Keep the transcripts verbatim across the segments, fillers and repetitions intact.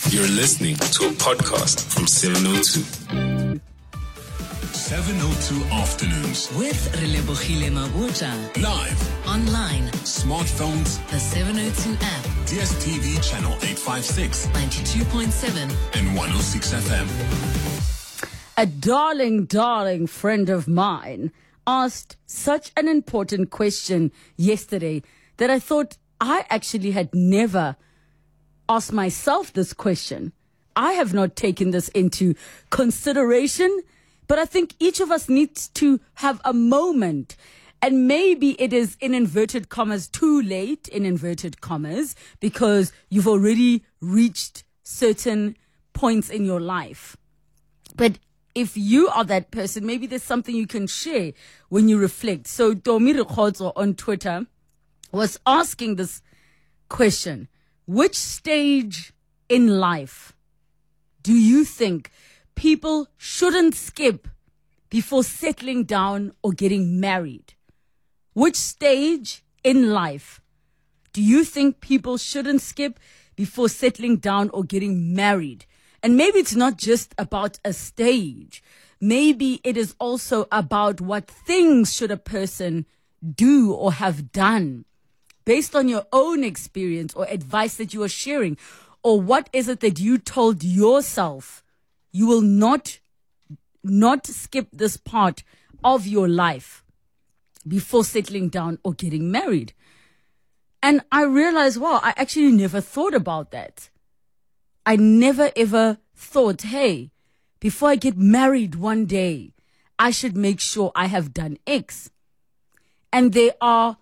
You're listening to a podcast from seven oh two. seven oh two Afternoons. With Relebogile Mabota. Live. Online. Smartphones. The seven oh two app. D S T V channel eight fifty-six. ninety-two point seven. And one oh six F M. A darling, darling friend of mine asked such an important question yesterday that I thought I actually had never asked myself this question. I have not taken this into consideration, but I think each of us needs to have a moment. And maybe it is, in inverted commas, too late, in inverted commas, because you've already reached certain points in your life. But if you are that person, maybe there's something you can share when you reflect. So Domiri Khodzo on Twitter was asking this question: which stage in life do you think people shouldn't skip before settling down or getting married? Which stage in life do you think people shouldn't skip before settling down or getting married? And maybe it's not just about a stage. Maybe it is also about what things should a person do or have done based on your own experience or advice that you are sharing. Or what is it that you told yourself you will not, not skip this part of your life before settling down or getting married? And I realized, wow, I actually never thought about that. I never ever thought, hey, before I get married one day, I should make sure I have done X. And there are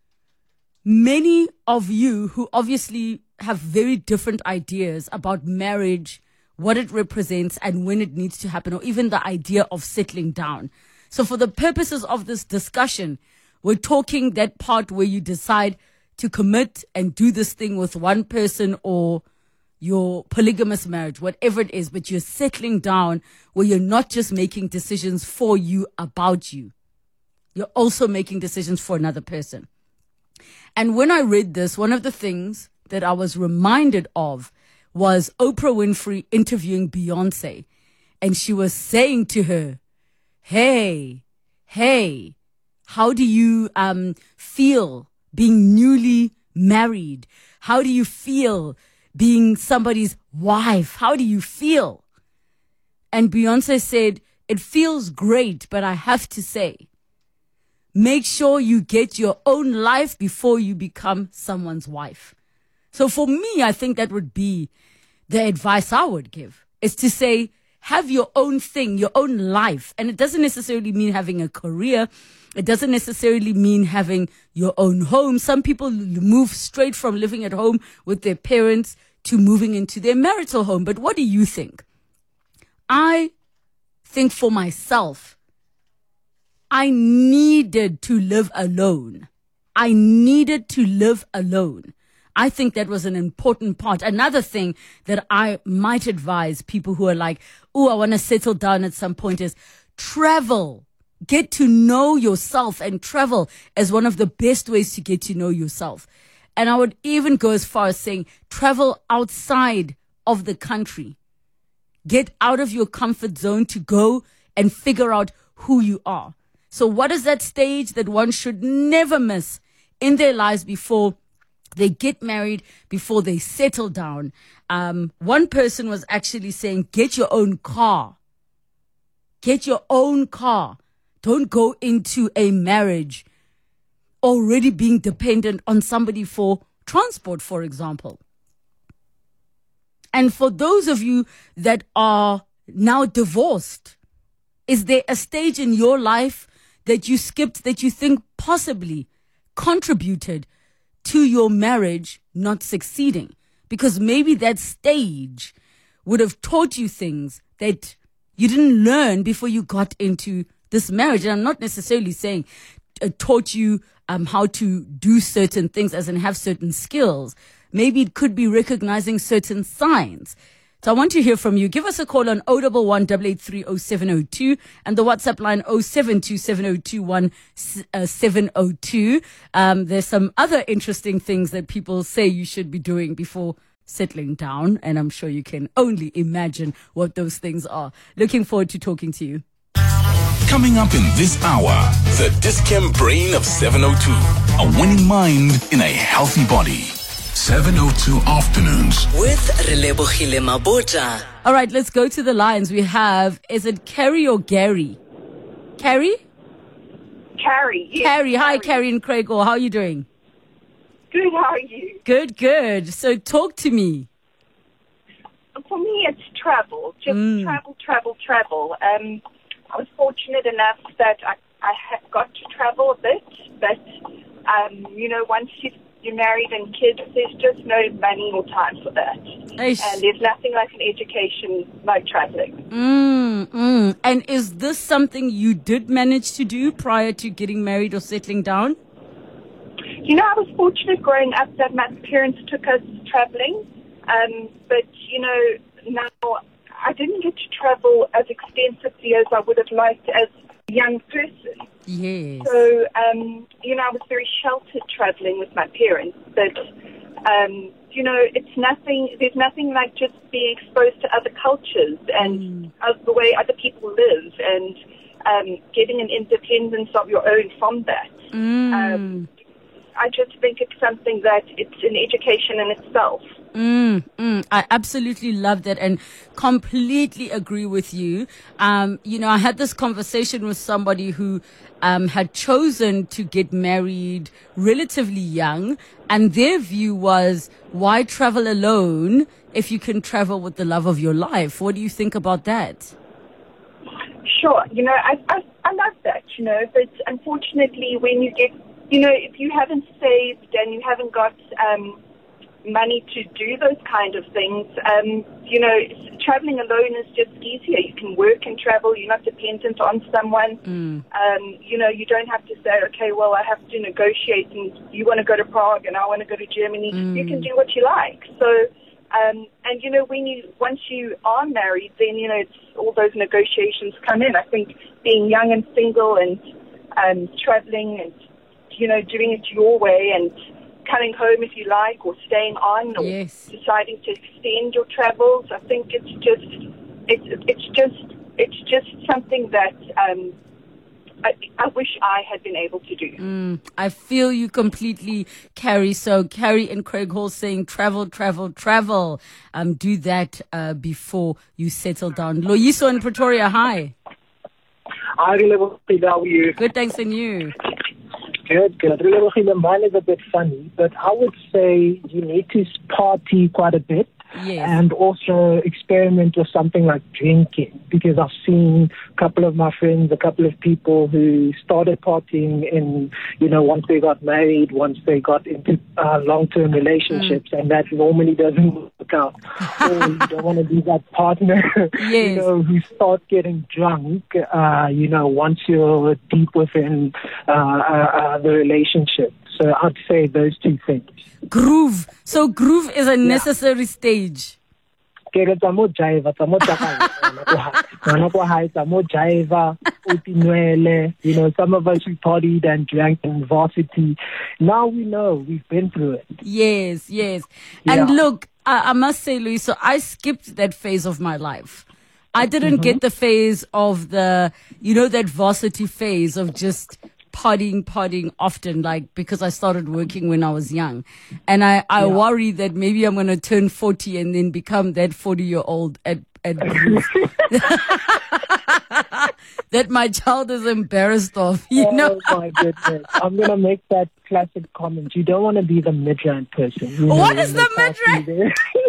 many of you who obviously have very different ideas about marriage, what it represents and when it needs to happen, or even the idea of settling down. So for the purposes of this discussion, we're talking that part where you decide to commit and do this thing with one person or your polygamous marriage, whatever it is, but you're settling down where you're not just making decisions for you about you. You're also making decisions for another person. And when I read this, one of the things that I was reminded of was Oprah Winfrey interviewing Beyonce. And she was saying to her, hey, hey, how do you um, feel being newly married? How do you feel being somebody's wife? How do you feel? And Beyonce said, it feels great, but I have to say, make sure you get your own life before you become someone's wife. So for me, I think that would be the advice I would give, is to say, have your own thing, your own life. And it doesn't necessarily mean having a career. It doesn't necessarily mean having your own home. Some people move straight from living at home with their parents to moving into their marital home. But what do you think? I think for myself, I needed to live alone. I needed to live alone. I think that was an important part. Another thing that I might advise people who are like, oh, I want to settle down at some point is travel. Get to know yourself, and travel as one of the best ways to get to know yourself. And I would even go as far as saying travel outside of the country. Get out of your comfort zone to go and figure out who you are. So what is that stage that one should never miss in their lives before they get married, before they settle down? Um, one person was actually saying, get your own car. Get your own car. Don't go into a marriage already being dependent on somebody for transport, for example. And for those of you that are now divorced, is there a stage in your life that you skipped that you think possibly contributed to your marriage not succeeding? Because maybe that stage would have taught you things that you didn't learn before you got into this marriage. And I'm not necessarily saying uh, taught you um, how to do certain things as in have certain skills. Maybe it could be recognizing certain signs. So I want to hear from you. Give us a call on zero one one, eight eight three, zero seven zero two and the WhatsApp line zero seven two seven zero two one seven zero two. Um, there's some other interesting things that people say you should be doing before settling down, and I'm sure you can only imagine what those things are. Looking forward to talking to you. Coming up in this hour, the Dis-Chem brain of seven oh two. A winning mind in a healthy body. seven oh two afternoons. With Relebohile Mabota. All right, let's go to the lines. We have, is it Carrie or Gary? Carrie? Carrie. Yes, Carrie. Hi, Carrie and Craig. How are you doing? Good, how are you? Good, good. So talk to me. For me, it's travel. Just Mm. travel, travel, travel. Um, I was fortunate enough that I, I have got to travel a bit, but, um, you know, once you, you're married and kids, there's just no money or time for that. Eish. And there's nothing like an education like traveling. Mm, mm. And is this something you did manage to do prior to getting married or settling down? You know, I was fortunate growing up that my parents took us traveling, um, but, you know, now I didn't get to travel as extensively as I would have liked as a young person. Yes. So, um, you know, I was very sheltered traveling with my parents, but, um, you know, it's nothing, there's nothing like just being exposed to other cultures and Mm. of the way other people live and um, getting an independence of your own from that. Mm. Um, I just think it's something that it's an education in itself. Mm, mm. I absolutely love that and completely agree with you. Um, you know, I had this conversation with somebody who um, had chosen to get married relatively young, and their view was, why travel alone if you can travel with the love of your life? What do you think about that? Sure, you know, I, I, I love that, you know, but unfortunately when you get, you know, if you haven't saved and you haven't got um, money to do those kind of things, um, you know, traveling alone is just easier. You can work and travel. You're not dependent on someone. Mm. Um, you know, you don't have to say, okay, well, I have to negotiate and you want to go to Prague and I want to go to Germany. Mm. You can do what you like. So, um, and, you know, when you, once you are married, then, you know, it's all those negotiations come in. I think being young and single and um, traveling and, you know, doing it your way and coming home if you like, or staying on, or Yes. deciding to extend your travels. I think it's just, it's it's just, it's just something that um, I, I wish I had been able to do. Mm, I feel you completely, Carrie. So Carrie and Craig Hall saying travel, travel, travel. Um, do that uh, before you settle down. Loyiso in Pretoria, hi. Hi, Relebohile, how are you? Good, thanks, and you? Good, good. Relebohile, mine is a bit funny, but I would say you need to party quite a bit. Yes. And also experiment with something like drinking, because I've seen a couple of my friends, a couple of people who started partying in, you know, once they got married, once they got into uh, long-term relationships, mm. and that normally doesn't work out. Or you don't want to be that partner, Yes. you know, who starts getting drunk, uh, you know, once you're deep within uh, uh, uh, the relationship. So I'd say those two things. Groove. So groove is a necessary stage. You know, some of us we partied and drank in varsity. Now we know, we've been through it. Yes, yes. Yeah. And look, I, I must say, Louis, so I skipped that phase of my life. I didn't mm-hmm. get the phase of the, you know, that varsity phase of just partying, partying often, like, because I started working when I was young. And I, I yeah. worry that maybe I'm going to turn forty and then become that forty-year-old at, at that my child is embarrassed of, you oh, know? Oh, my goodness. I'm going to make that classic comment. You don't want to be the mid-rank person. You know, what is the mid-rank?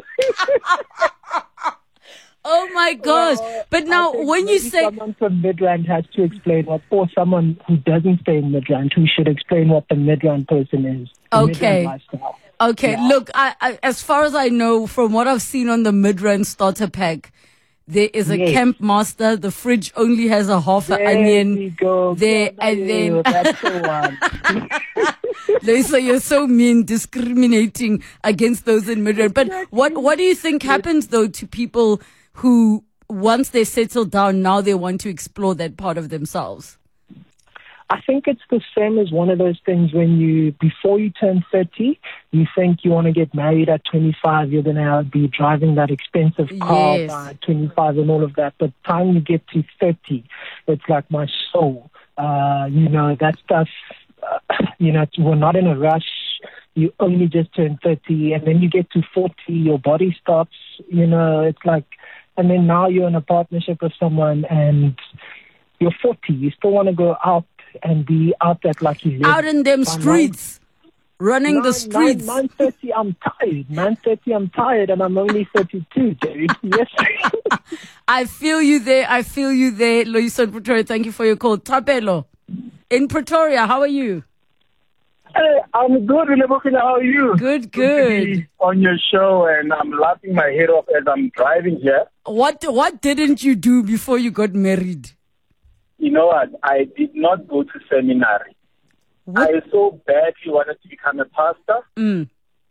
Oh my gosh. Well, but now when you say someone from Midrand has to explain what, or someone who doesn't stay in Midrand who should explain what the Midrand person is. Okay. Okay. Yeah. Look, I, I, as far as I know, from what I've seen on the Midrand starter pack, there is a yes. camp master. The fridge only has a half there an onion. We go. There yeah, and then that's the one. Lisa, you're so mean, discriminating against those in Midrand. But what what do you think happens though to people who, once they settle down, now they want to explore that part of themselves? I think it's the same as one of those things when you, before you turn thirty, you think you want to get married at twenty-five, you're going to be driving that expensive car Yes. by twenty-five and all of that. But time you get to thirty, it's like my soul. Uh, you know, that stuff, uh, you know, we're not in a rush. You only just turn thirty, and then you get to forty, your body stops, you know, it's like, and then now you're in a partnership with someone and you're forty. You still want to go out and be out at like eleven. Out in them By streets, running nine, the streets. nine thirty, I'm tired. nine thirty, I'm tired, and I'm only thirty-two, Jerry. Yes. I feel you there. I feel you there. Loyiso in Pretoria, thank you for your call. Thapelo, in Pretoria, how are you? Hey, I'm good, Relebohile. How are you? Good, Good to good. be on your show, and I'm laughing my head off as I'm driving here. What What didn't you do before you got married? You know what? I did not go to seminary. What? I so badly wanted to become a pastor. Mm.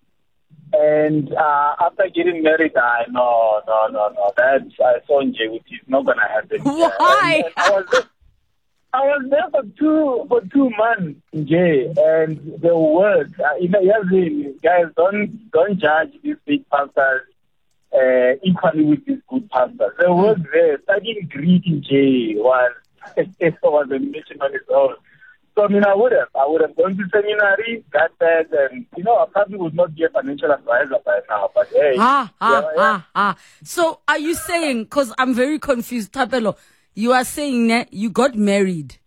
And uh, after getting married, I no, no, no, no. That's I saw Nje, which is not gonna happen. Why? And, and I was there, I was there for two for two months, Nje, and the word, uh, you know, yes, guys, don't don't judge these big pastors uh, equally with these good pastors. The word there, studying Greek in Nje was was a mission on its own. So, I mean, I would have. I would have gone to seminary, got that, and, you know, I probably would not be a financial advisor by now, but hey. Ah, ah, yeah, yeah. ah, ah. So are you saying, because I'm very confused, Thapelo, you are saying that you got married,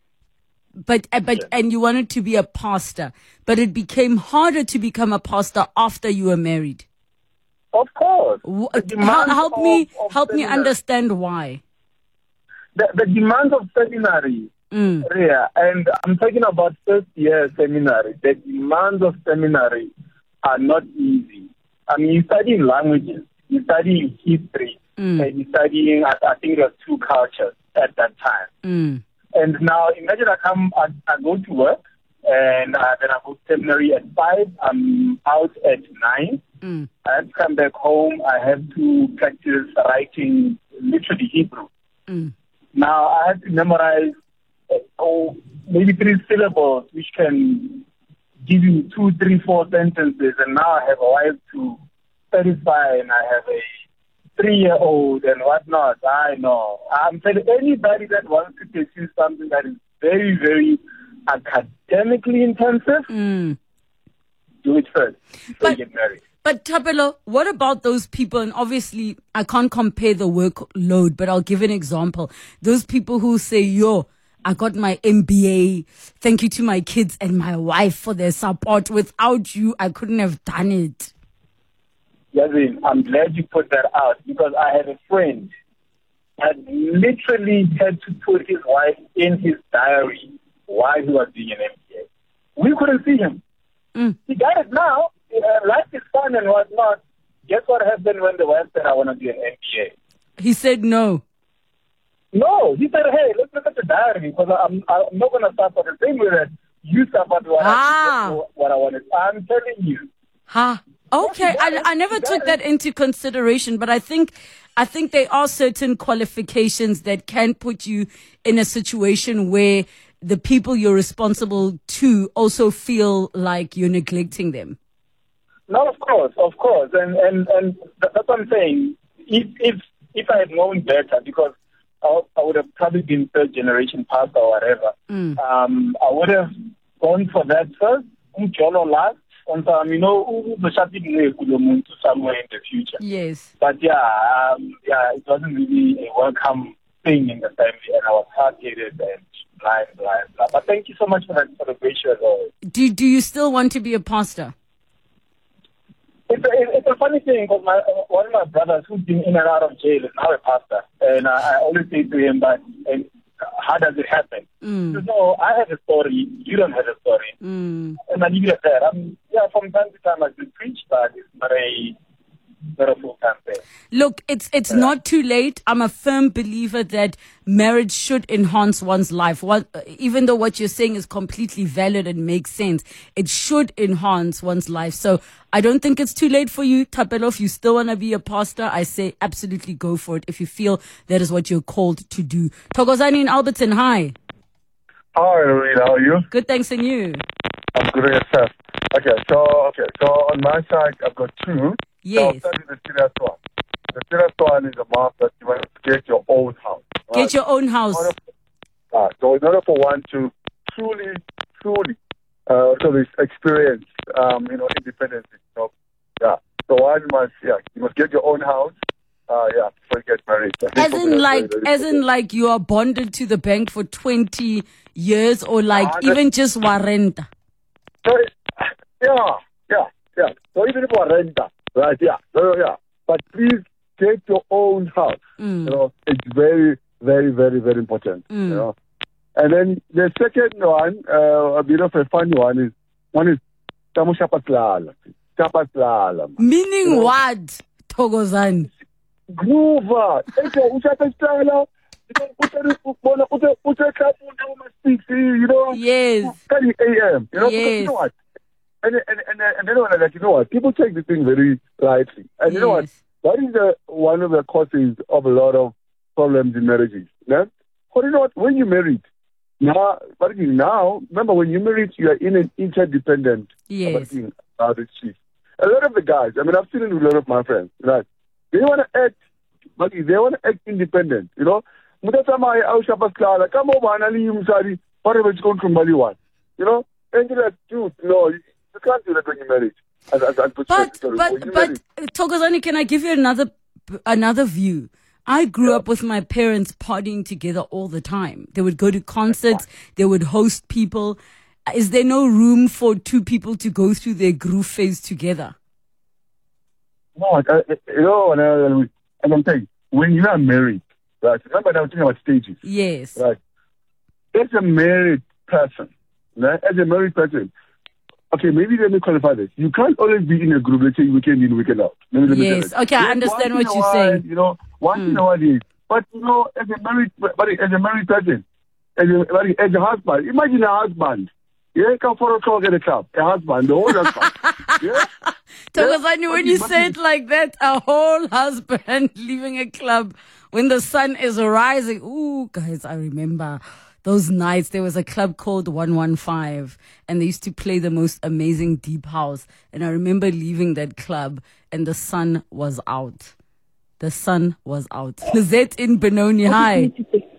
but, uh, but, Yes. and you wanted to be a pastor, but it became harder to become a pastor after you were married. Of course. Wh- The Help, demands help of- me, of help me seminary- understand why. The, the demands of seminary, Mm. yeah, and I'm talking about first year seminary. The demands of seminary are not easy. I mean, you're studying languages, you're studying history, Mm. and you're studying, I, I think, there were two cultures at that time. Mm. And now imagine I come, I, I go to work, and uh, then I go to seminary at five. I'm out at nine. Mm. I have to come back home. I have to practice writing literally Hebrew. Mm. Now I have to memorize uh, oh, maybe three syllables, which can give you two, three, four sentences. And now I have a wife to satisfy, and I have a three-year-old and whatnot. I know. I'm telling anybody that wants to pursue something that is very, very academically intensive, Mm. do it first before But- you get married. But Thapelo, what about those people? And obviously, I can't compare the workload, but I'll give an example. Those people who say, yo, I got my M B A. Thank you to my kids and my wife for their support. Without you, I couldn't have done it. Yazin, I'm glad you put that out because I had a friend that literally had to put his wife in his diary while he was doing an M B A. We couldn't see him. Mm. He got it now. Uh, life is fun and whatnot. Guess what happened when the wife said, I want to do an M B A? He said no. No, he said, hey, let's look at the diary because I'm, I'm not going to suffer the same way that you suffered what, Ah. I, what I wanted. I'm telling you. Ha. Okay, I, I never took that into consideration, but I think I think there are certain qualifications that can put you in a situation where the people you're responsible to also feel like you're neglecting them. No, of course, of course, and and and that's what I'm saying. If if if I had known better, because I, I would have probably been third generation pastor or whatever. Mm. Um, I would have gone for that first, umjolo last, and um, you know, somewhere in the future. Yes. But yeah, um, yeah, it wasn't really a welcome thing in the family, and I was hard-headed and blind, blind, blind. But thank you so much for that celebration as always. Do Do you still want to be a pastor? It's a, it's a funny thing because my one of my brothers who's been in and out of jail is now a pastor, and I, I always say to him, "But and how does it happen?" Mm. He says, "No, I have a story. You don't have a story." Mm. And I leave it at that. I'm, yeah, from time to time I do preach, but it's not a not a full time thing. Look, it's it's not too late. I'm a firm believer that marriage should enhance one's life. What, even though what you're saying is completely valid and makes sense, it should enhance one's life. So I don't think it's too late for you, Thapelo. If you still want to be a pastor, I say absolutely go for it if you feel that is what you're called to do. Thokozani in Alberton, hi. Hi, Lorena, how are you? Good, thanks, and you? I'm good at yourself. Okay, so okay, so on my side, I've got two. Yes. So I'll start with the serious one. The serious one is a must that you want to get your own house. Right? Get your own house. In order for, uh, so in order for one to truly, truly, uh, so this experience, um, you know, independence, you know, yeah. So one must, yeah, you must get your own house. Uh, yeah, before you get married. As in, like, very, very as in, like, you are bonded to the bank for twenty years, or like uh, even just warrenta. So, yeah, yeah, yeah. So even if warrenta, right? Yeah, so yeah. But please get your own house. Mm. You know, it's very, very, very, very important. Mm. You know, and then the second one, uh, a bit of a funny one is one is tamu shapatlala, shapatlala. Meaning you know? What, Thokozani? Groover. You know, yes. A M. You know, yes. Because you know what? And and and and then when like you know what, people take this thing very lightly, and you yes. know what? That is the one of the causes of a lot of problems in marriages. Yeah? But you know what? When you married, now, but now, remember when you married, you are in an interdependent. Yes. Uh, a lot of the guys, I mean, I've seen it with a lot of my friends, right? They want to act, but they want to act independent, you know. Come over and leave sorry, whatever it's going from Mali one. You know? And you're like, dude, no, you, you can't do that when you're married. As, as, as but, but, but, Thokozani, can I give you another, another view? I grew yeah. up with my parents partying together all the time. They would go to concerts, they would host people. Is there no room for two people to go through their groove phase together? No, I, I, you know, and, I, and I'm saying, when you are married, right? Remember, I was talking about stages. Yes. Right. As a married person, right? As a married person, okay, maybe let me qualify this. You can't always be in a group, let's say weekend in, weekend out. Let me, let me yes. Okay, I understand what you're while, saying. You know, once mm. in a while, but you know, as a married, but as a married person, as a, as a husband, imagine a husband. Yeah, come for a talk at a club. A husband, the whole husband. Yeah. Thokozani, yeah? when you say it like that, a whole husband leaving a club when the sun is rising. Ooh, guys, I remember those nights. There was a club called one one five, and they used to play the most amazing deep house. And I remember leaving that club, and the sun was out. The sun was out. Lizette in Benoni, hi.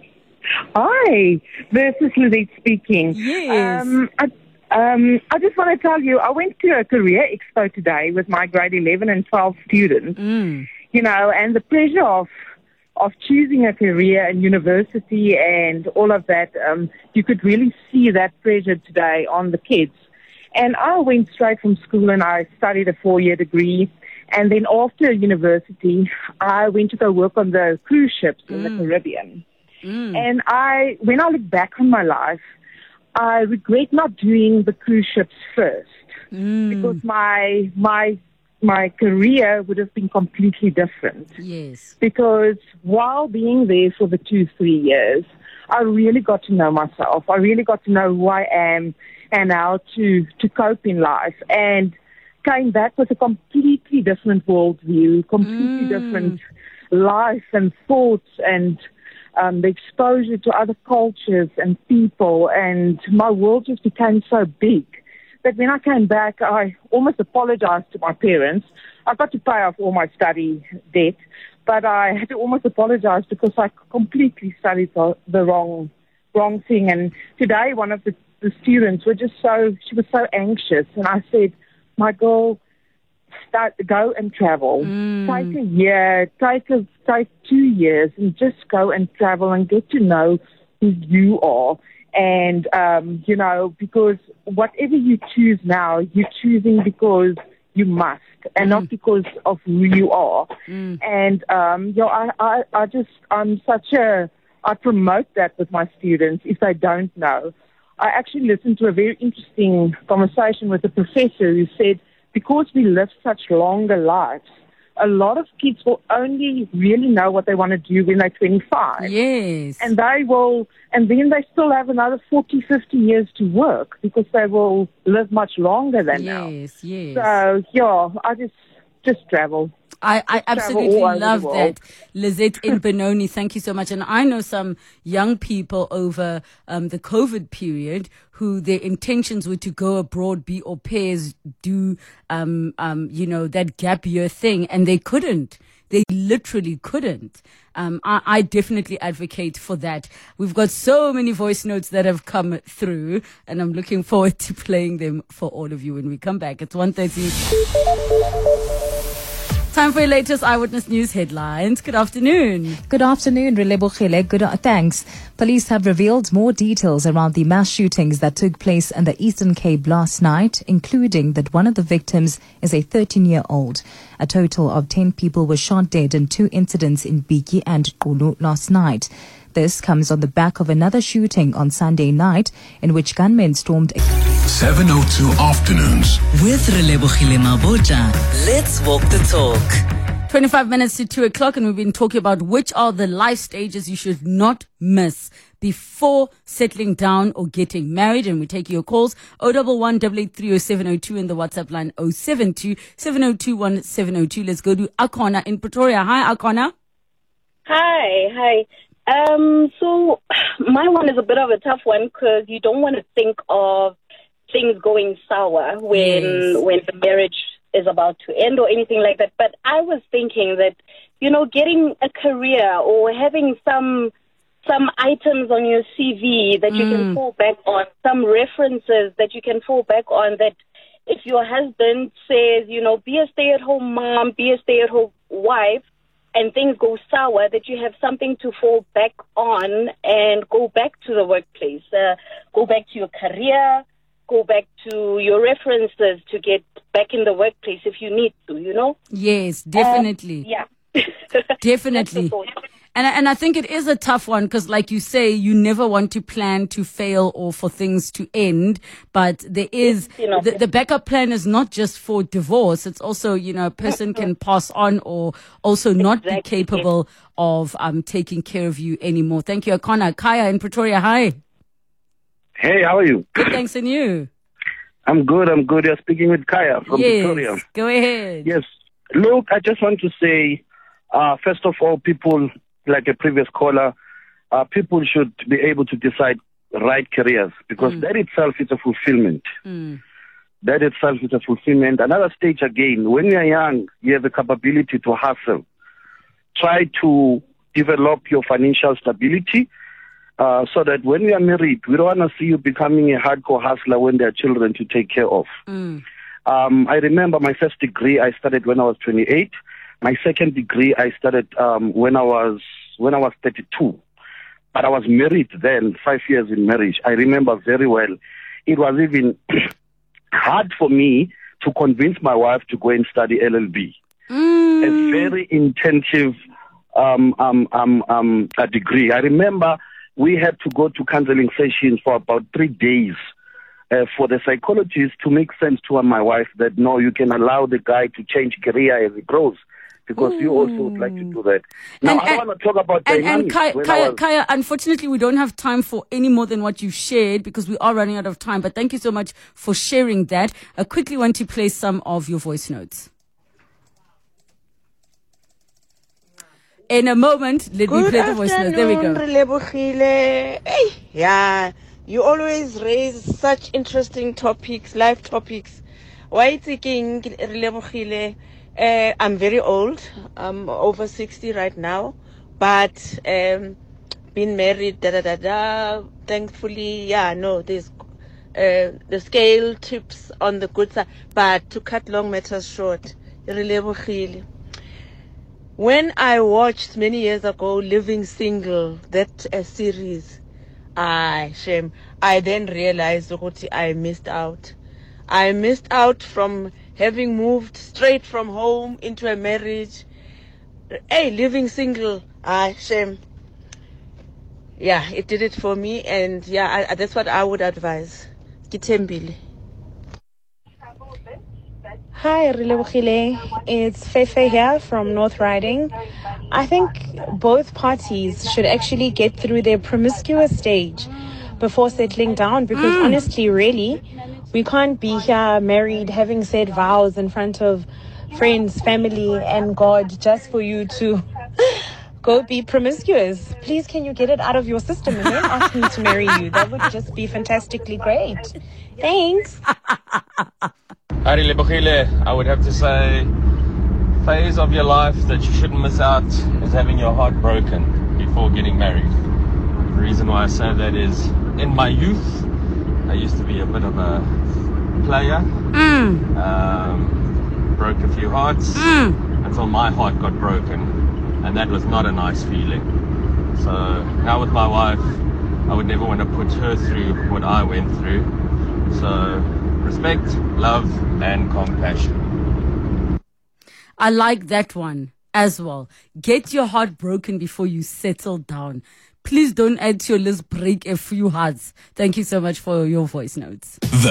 Hi, this is Lizette speaking. Yes. Um, I, um, I just want to tell you, I went to a career expo today with my grade eleven and twelve students, mm. you know, and the pressure of of choosing a career in university and all of that, um, you could really see that pressure today on the kids. And I went straight from school and I studied a four-year degree. And then after university, I went to go work on the cruise ships in mm. the Caribbean. Mm. And I, when I look back on my life, I regret not doing the cruise ships first mm. because my my my career would have been completely different. Yes. Because while being there for the two three years, I really got to know myself. I really got to know who I am and how to to cope in life. And came back with a completely different worldview, completely mm. different life and thoughts and. Um, the exposure to other cultures and people, and my world just became so big that when I came back, I almost apologized to my parents. I got to pay off all my study debt, but I had to almost apologize because I completely studied the, the wrong wrong thing. And today, one of the, the students were just so, she was so anxious, and I said, my girl, start go and travel. Mm. Take a year, take a take two years, and just go and travel and get to know who you are. And um, you know, because whatever you choose now, you're choosing because you must, and mm. not because of who you are. Mm. And um, you know, I, I, I just I'm such a I promote that with my students if they don't know. I actually listened to a very interesting conversation with a professor who said, because we live such longer lives, a lot of kids will only really know what they want to do when they're twenty-five. Yes. And they will, and then they still have another forty, fifty years to work because they will live much longer than yes, now. Yes, yes. So, yeah, I just, just travel. I, I absolutely love that. Lizette in Benoni, thank you so much. And I know some young people over um, the COVID period who their intentions were to go abroad, be au pairs, do, um, um, you know, that gap year thing, and they couldn't. They literally couldn't. Um, I, I definitely advocate for that. We've got so many voice notes that have come through, and I'm looking forward to playing them for all of you when we come back. It's one thirty. Time for your latest Eyewitness News headlines. Good afternoon. Good afternoon, Relebohile. Good, uh, thanks. Police have revealed more details around the mass shootings that took place in the Eastern Cape last night, including that one of the victims is a thirteen-year-old. A total of ten people were shot dead in two incidents in Biki and Qunu last night. This comes on the back of another shooting on Sunday night in which gunmen stormed a seven oh two Afternoons. With Relebohile Mabota, let's walk the talk. twenty-five minutes to two o'clock, and we've been talking about which are the life stages you should not miss before settling down or getting married. And we take your calls oh one one, eight eight three, oh seven oh two and the WhatsApp line oh seven two, seven oh two, one seven oh two. Let's go to Akona in Pretoria. Hi, Akona. Hi, hi. Um, so my one is a bit of a tough one because you don't want to think of things going sour when Yes. when the marriage is about to end or anything like that. But I was thinking that, you know, getting a career or having some some items on your C V that you can fall back on, some references that you can fall back on, that if your husband says, you know, be a stay-at-home mom, be a stay-at-home wife, and things go sour, that you have something to fall back on and go back to the workplace, uh, go back to your career, go back to your references to get back in the workplace if you need to, you know? Yes, definitely. Um, yeah. Definitely. And I, and I think it is a tough one because, like you say, you never want to plan to fail or for things to end. But there is, You know, the, the backup plan is not just for divorce. It's also, you know, a person can pass on or also not be Exactly, capable of um taking care of you anymore. Thank you, Akona. Kaya in Pretoria, hi. Hey, how are you? Good, thanks, and you? I'm good, I'm good. You're speaking with Kaya from Yes, Victoria. go ahead. Yes. Look, I just want to say, uh, first of all, people, like a previous caller, uh, people should be able to decide right careers because Mm. that itself is a fulfillment. Mm. That itself is a fulfillment. Another stage again, when you're young, you have the capability to hustle. Try to develop your financial stability uh, so that when you are married, we don't want to see you becoming a hardcore hustler when there are children to take care of. Mm. Um, I remember my first degree I started when I was twenty-eight. My second degree I started um, when I was when I was thirty-two. But I was married then, five years in marriage. I remember very well. It was even hard for me to convince my wife to go and study L L B. Mm. A very intensive um, um, um, um, a degree. I remember we had to go to counseling sessions for about three days uh, for the psychologist to make sense to my wife that no, you can allow the guy to change career as he grows because you also would like to do that. Now, And- I don't and- want to talk about And, and dynamics. Kaya, when I Kaya, was- Kaya, unfortunately, we don't have time for any more than what you've shared because we are running out of time. But thank you so much for sharing that. I quickly want to play some of your voice notes. In a moment, let me Good play the voice notes. There we go. Relebohile. Hey, yeah, you always raise such interesting topics, life topics. Why thinking Relebohile? Uh, I'm very old. I'm over sixty right now, but um, been married. Da da da da. Thankfully, yeah, no, there's uh, the scale tips on the good side. But to cut long matters short, Relebohile. When I watched many years ago Living Single, that uh, series, ah, shame, I then realized that I missed out. I missed out from having moved straight from home into a marriage. Hey, Living Single, ah, shame. Yeah, it did it for me, and yeah, I, that's what I would advise. Kitembile. Hi, Relebohile. It's Fefe here from North Riding. I think both parties should actually get through their promiscuous stage before settling down because honestly, really, we can't be here married, having said vows in front of friends, family, and God just for you to go be promiscuous. Please, can you get it out of your system and then ask me to marry you? That would just be fantastically great. Thanks. Harry Lebogile, I would have to say, phase of your life that you shouldn't miss out is having your heart broken before getting married. The reason why I say that is, in my youth, I used to be a bit of a player. Mm. Um, broke a few hearts mm. until my heart got broken, and that was not a nice feeling. So now with my wife, I would never want to put her through what I went through. So respect, love, and compassion. I like that one as well. Get your heart broken before you settle down. Please don't add to your list, break a few hearts. Thank you so much for your voice notes. The